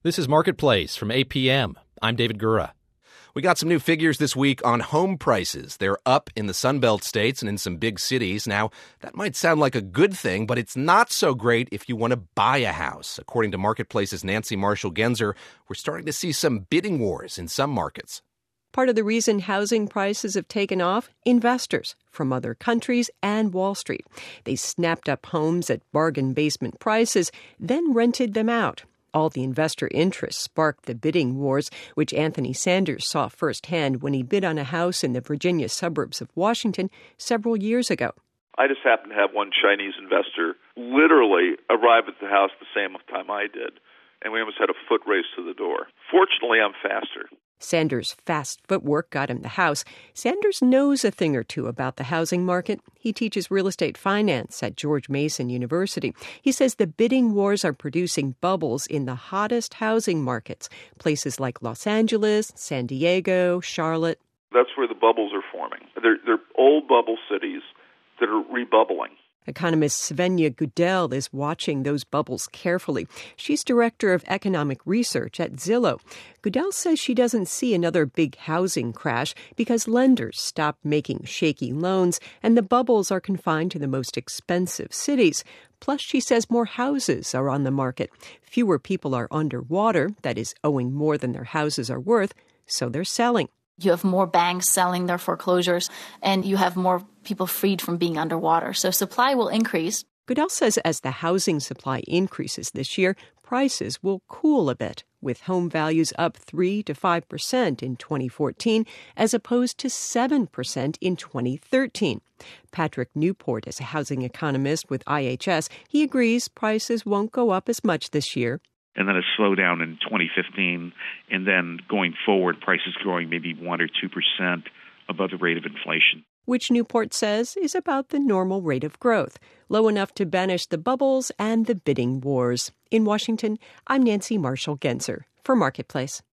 This is Marketplace from APM. I'm David Gura. We got some new figures this week on home prices. They're up in the Sunbelt states and in some big cities. Now, that might sound like a good thing, but it's not so great if you want to buy a house. According to Marketplace's Nancy Marshall-Genzer, we're starting to see some bidding wars in some markets. Part of the reason housing prices have taken off? Investors from other countries and Wall Street. They snapped up homes at bargain basement prices, then rented them out. All the investor interest sparked the bidding wars, which Anthony Sanders saw firsthand when he bid on a house in the Virginia suburbs of Washington several years ago. I just happened to have one Chinese investor literally arrive at the house the same time I did, and we almost had a foot race to the door. Fortunately, I'm faster. Sanders' fast footwork got him the house. Sanders knows a thing or two about the housing market. He teaches real estate finance at George Mason University. He says the bidding wars are producing bubbles in the hottest housing markets, places like Los Angeles, San Diego, Charlotte. That's where the bubbles are forming. They're old bubble cities that are rebubbling. Economist Svenja Gudell is watching those bubbles carefully. She's director of economic research at Zillow. Gudell says she doesn't see another big housing crash because lenders stopped making shaky loans and the bubbles are confined to the most expensive cities. Plus, she says more houses are on the market. Fewer people are underwater, that is, owing more than their houses are worth, so they're selling. You have more banks selling their foreclosures, and you have more people freed from being underwater. So supply will increase. Goodell says as the housing supply increases this year, prices will cool a bit, with home values up 3 to 5% in 2014, as opposed to 7% in 2013. Patrick Newport is a housing economist with IHS. He agrees prices won't go up as much this year. And then a slowdown in 2015, and then going forward, prices growing maybe 1 or 2% above the rate of inflation. Which Newport says is about the normal rate of growth, low enough to banish the bubbles and the bidding wars. In Washington, I'm Nancy Marshall-Genzer for Marketplace.